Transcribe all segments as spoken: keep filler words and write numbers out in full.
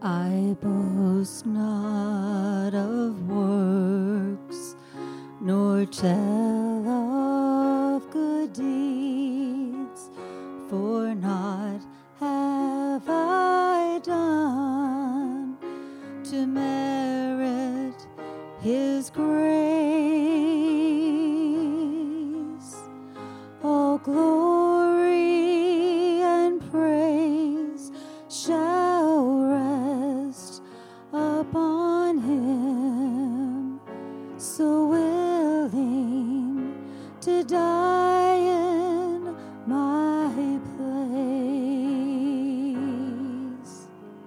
I boast not of works, nor tell of good deeds, for not have I done to merit His grace. All glory and praise shall rest upon Him, so willing to die in my place.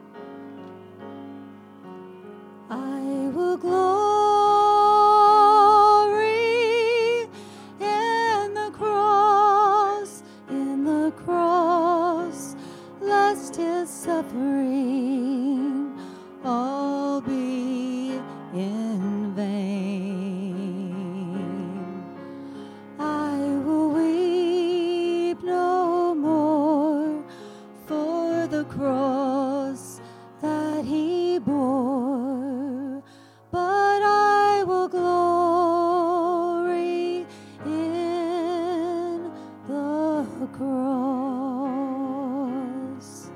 I will glory in the cross, in the cross, lest His suffering all be in vain. I will weep no more for the cross that He bore, but I will glory in the cross.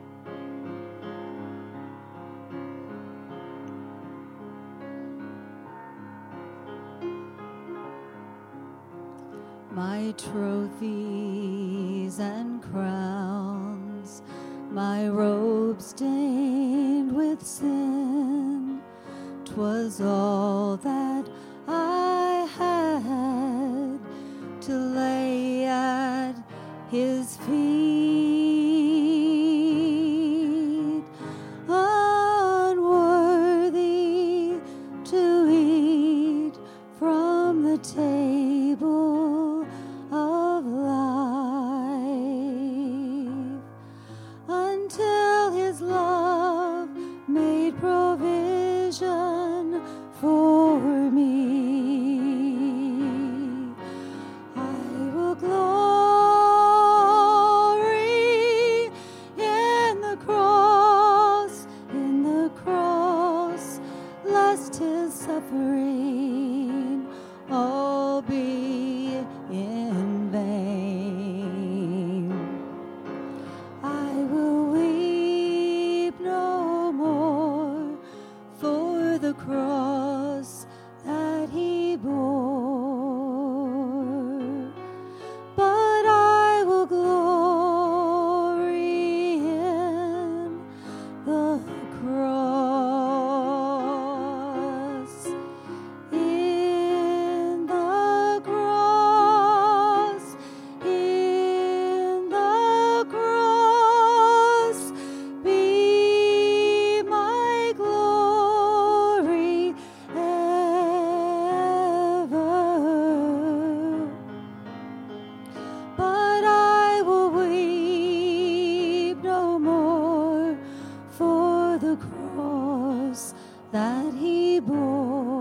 My trophies and crowns, my robe stained with sin, 'twas all that I had to lay at His feet, unworthy to eat from the table of life, until His love made provision for me. I will glory in the cross, in the cross, lest His suffering all be in vain. I will weep no more for the cross that He bore, but I will glory in the cross, in the cross, in the cross, be my glory ever. But I will weep no more for the cross that He bore.